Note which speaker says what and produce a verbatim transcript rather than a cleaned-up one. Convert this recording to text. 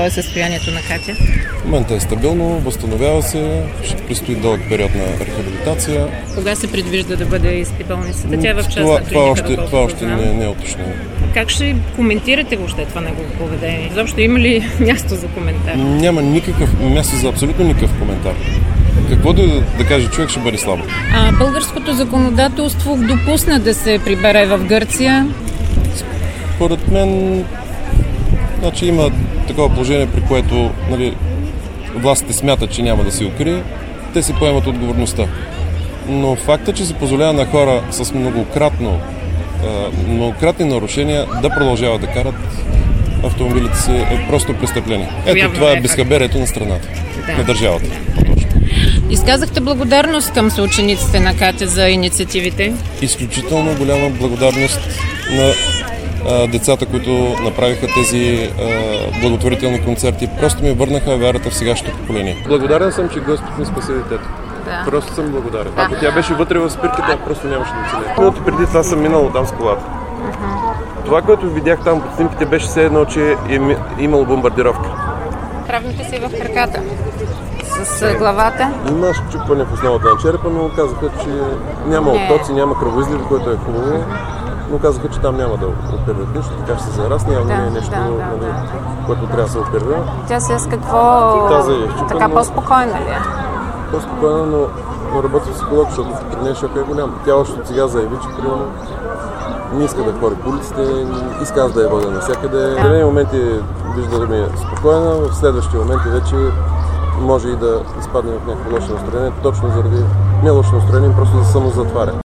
Speaker 1: Какво е състоянието на Катя?
Speaker 2: В момента е стабилно, възстановява се, ще предстои дълъг период на рехабилитация.
Speaker 1: Кога се предвижда да бъде изпит болницата? Тя е в частна
Speaker 2: това,
Speaker 1: клиника,
Speaker 2: това още,
Speaker 1: доколкото
Speaker 2: това още
Speaker 1: знам.
Speaker 2: не, не е уточнено.
Speaker 1: Как ще коментирате въобще това негово поведение? Изобщо има ли място за коментар?
Speaker 2: Няма никакъв място за абсолютно никакъв коментар. Какво да, да каже човек, ще бъде слабо.
Speaker 1: А българското законодателство допусна да се прибере в Гърция?
Speaker 2: Според мен, значи има такова положение, при което, нали, властите смятат, че няма да се укрие, те си поемат отговорността. Но факта, че се позволява на хора с многократно, многократни нарушения да продължават да карат автомобилите си, е просто престъпление. Ето
Speaker 1: Явно
Speaker 2: това
Speaker 1: е
Speaker 2: е безхаберието на страната,
Speaker 1: Да.
Speaker 2: на държавата. По-точно.
Speaker 1: Изказахте благодарност към съучениците на Катя за инициативите.
Speaker 2: Изключително голяма благодарност на а, децата, които направиха тези а, благотворителни концерти. Просто ми върнаха вярата в сегашното поколение. Благодарен съм, че Господ ми спаси детето.
Speaker 1: Да.
Speaker 2: Просто съм благодарен. Ако тя беше вътре в спирката, просто нямаше да оцелее. Минуто преди това съм минал там с колата. Това, което видях там по снимките, беше все едно, че е имало бомбардировка.
Speaker 1: Травмите си в краката. С главата.
Speaker 2: Имаш чупване в основата на черепа, но казаха, че няма оттоци, няма кръвоизливи, което е хубаво. Но казаха, че там няма да оперират нищо, така ще се зарасне, явно не е нещо,
Speaker 1: да, да,
Speaker 2: нали, което трябва да се оперира.
Speaker 1: Тя се с какво?
Speaker 2: Тази е изчупена,
Speaker 1: Така
Speaker 2: но-
Speaker 1: по-спокойна ли е?
Speaker 2: По-спокойно, но, но работи психолог, защото при нея шока е голям. Тя още от сега заяви, че примерно не иска да хори по улиците, иска аз да я водя навсякъде. В един моменти вижда да ми е спокойна, в следващия момент вече може и да изпадне в някакво лошо настроение, точно заради не лошо настроение, просто да самозатваря.